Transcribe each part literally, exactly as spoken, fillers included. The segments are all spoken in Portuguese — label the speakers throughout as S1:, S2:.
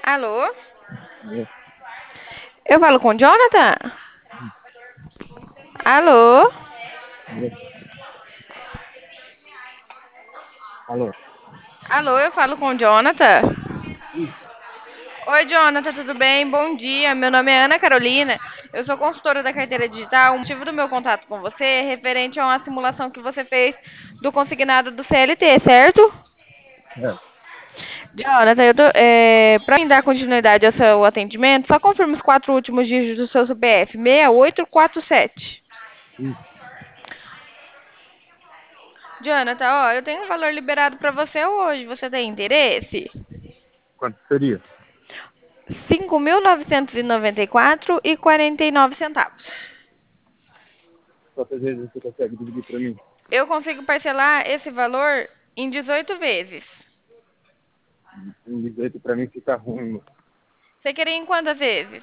S1: Alô?
S2: Alô?
S1: Eu falo com o Jonathan? Alô?
S2: Alô? Alô?
S1: Alô, eu falo com o Jonathan?
S2: Isso.
S1: Oi, Jonathan, tudo bem? Bom dia. Meu nome é Ana Carolina. Eu sou consultora da carteira digital. O motivo do meu contato com você é referente a uma simulação que você fez do consignado do C L T, certo?
S2: É,
S1: Jonathan, eu tô, é, para dar continuidade ao seu atendimento, só confirma os quatro últimos dígitos do seu C P F. seis oito quatro sete.
S2: isso.
S1: Jonathan, ó, eu tenho um valor liberado para você hoje. Você tem interesse?
S2: Quanto seria?
S1: Cinco mil novecentos e noventa e quatro e quarenta e nove centavos.
S2: Quantas vezes você consegue dividir para mim?
S1: Eu consigo parcelar esse valor em dezoito vezes.
S2: Um dezoito para mim fica ruim.
S1: Você queria em quantas vezes?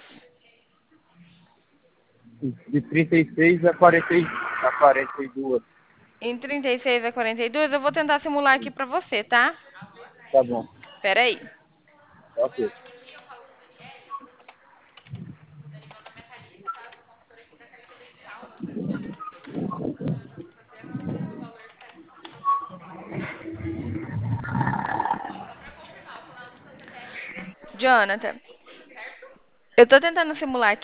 S2: De trinta e seis a quarenta e- a quarenta e duas.
S1: Em trinta e seis a quarenta e dois, eu vou tentar simular aqui pra você, tá?
S2: Tá bom.
S1: Pera aí.
S2: Ok.
S1: Jonathan, eu tô tentando simular aqui.